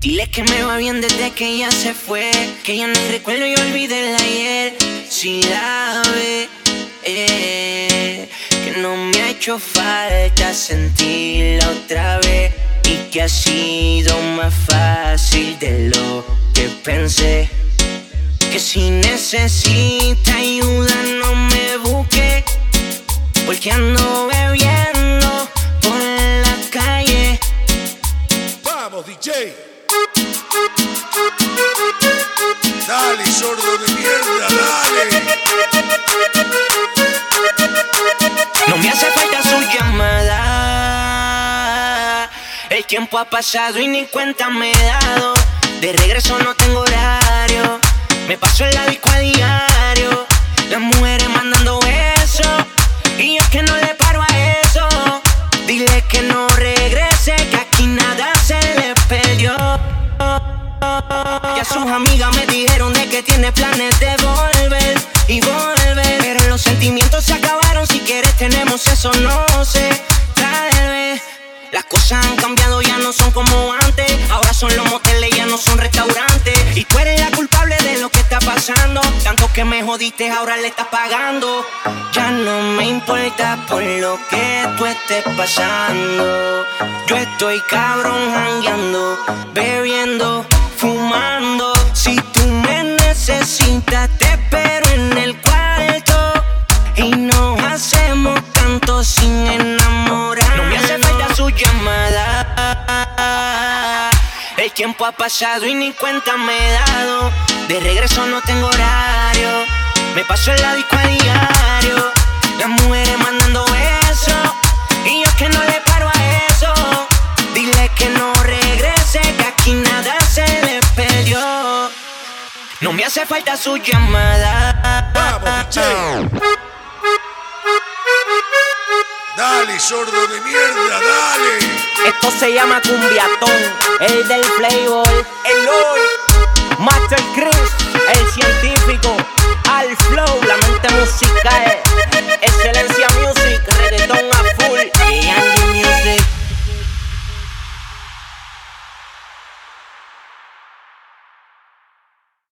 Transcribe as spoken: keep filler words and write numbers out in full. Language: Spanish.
Dile que me va bien desde que ella se fue, que ya no hay recuerdo y olvidé el ayer. Si la ve, eh, que no me ha hecho falta sentirla otra vez, y que ha sido más fácil de lo que pensé. Que si necesita ayuda no me busque, porque ando bebiendo por la calle. Vamos, D J. Dale, sordo de mierda, dale. No me hace falta su llamada. El tiempo ha pasado y ni cuenta me he dado. De regreso no tengo horario. Me paso el disco a diario. Las mujeres mandando besos y yo que no le paro a eso. Dile que no regrese, que aquí nada se le perdió. Ya sus amigas me dijeron de que tiene planes de volver y volver, pero los sentimientos se acabaron. Si quieres tenemos eso, no sé, tal vez. Las cosas han cambiado, ya no son como antes. Ahora son los moteles, ya no son restaurantes. Y tú eres la culpable de lo que está pasando. Tanto que me jodiste, ahora le estás pagando. Ya no me importa por lo que tú estés pasando. Yo estoy cabrón jangueando, bebiendo, fumando. Si tú me necesitas, te espero en el cuarto y nos hacemos canto sin enamorar. No me hace falta su llamada. El tiempo ha pasado y ni cuenta me he dado. De regreso no tengo horario. Me paso el disco a diario. Las mujeres mandando besos y yo que no le paro a eso. Dile que no regrese, que aquí nada se le perdió. No me hace falta su llamada. Vamos, D J. Dale, sordo de mierda, dale. Esto se llama cumbiatón, el del playboy, el hoy, Master Chris, el científico, al flow, la mente musical.